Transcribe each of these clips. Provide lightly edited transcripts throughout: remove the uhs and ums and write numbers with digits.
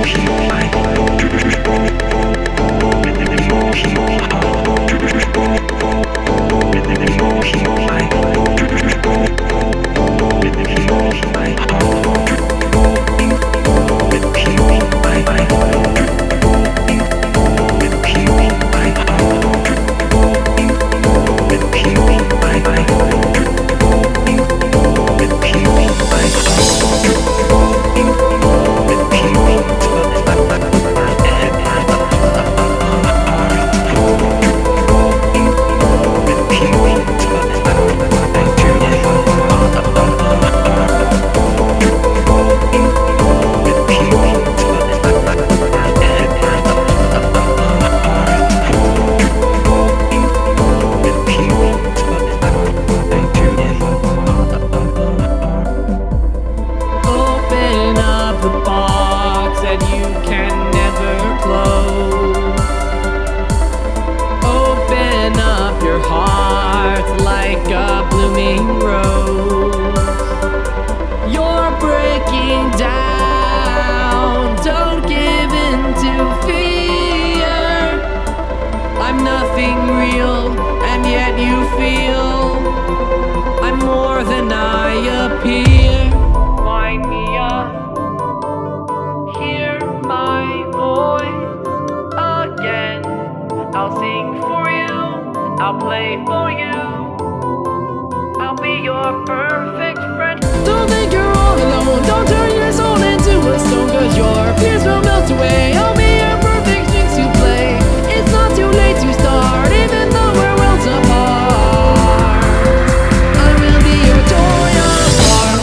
I'll play for you. I'll be your perfect friend. Don't think you're all alone. Don't turn your soul into a stone, 'cause your fears will melt away. I'll be your perfect strings to play. It's not too late to start, even though we're worlds apart. I will be your toy of heart.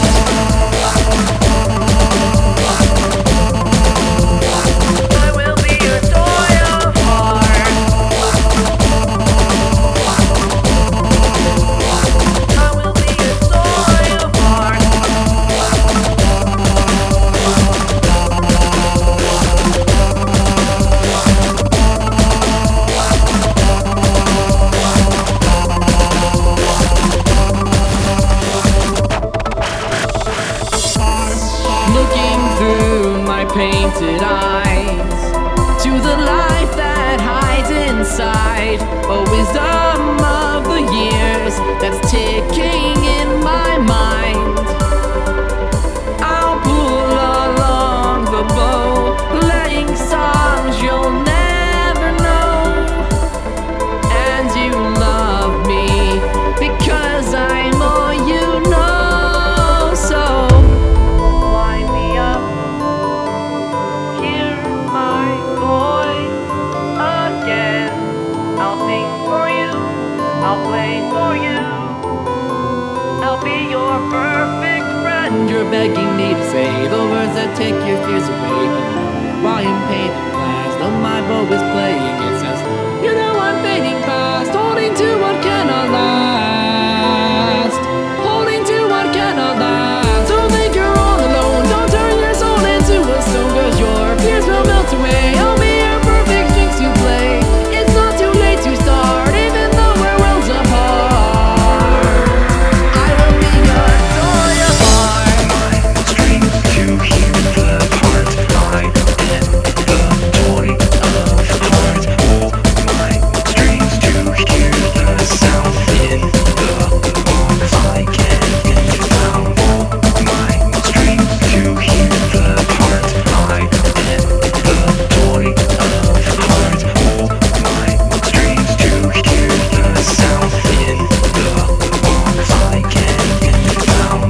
I will be your toy of heart. I will be your toy of heart. Looking through my painted eyes to the life that hides inside, a wisdom of the years that's ticking in my mind. I'll pull along the bow, playing songs you'll never know. And you love me because I'm all you know. So line me up, hear my voice again. I'll sing for you, I'll play for you. I'll be your perfect friend. You're begging me to say the words that take your fears away. While in painted glass, though my bow is playing, it says, you know I'm fading fast, holding to what cannot last. Holding to what cannot last. Don't think you're all alone. Don't turn your soul into a stone, 'cause your fears will melt away. I'll be your perfect strings to play. It's not too late to start, even though we're worlds apart. I will be your toy of heart. Strings to hear the part. I am the toy of heart. Hold my strings to hear the sound in the box. I can be found. Hold my strings to hear the part. I am the toy of heart. Hold my strings to hear the sound in the box. I can be found.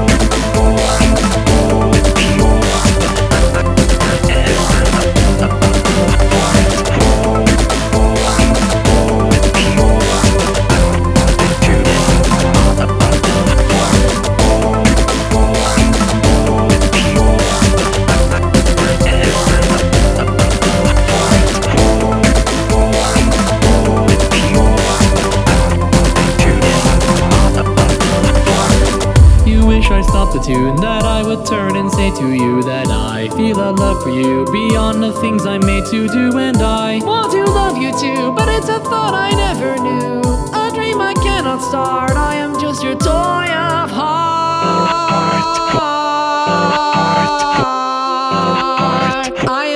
You wish I stopped the tune, that I would turn and say to you that I feel a love for you beyond the things I'm made to do. And I want to love you too, but it's a thought I never knew, a dream I cannot start. I am just your toy of heart. I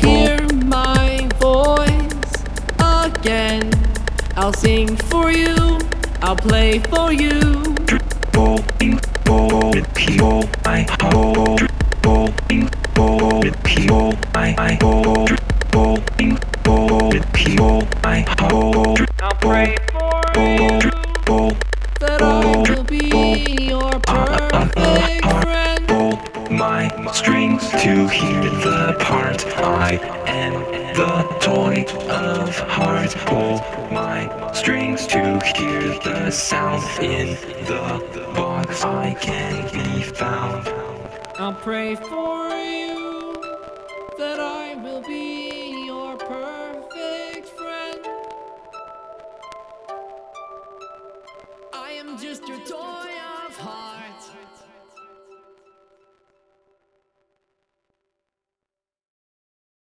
hear my voice again. I'll sing for you, I'll play for you. Bowling, people, I hold. Bowling, people, I hold. Bowling, people, I hold. I'll pray for you that I will be your perfect friend. Pull my strings to hear the part. I am the toy of hearts. Pull my strings to hear the sound. In the box I can be found. I'll pray for you that I will be your perfect friend. I am just your toy.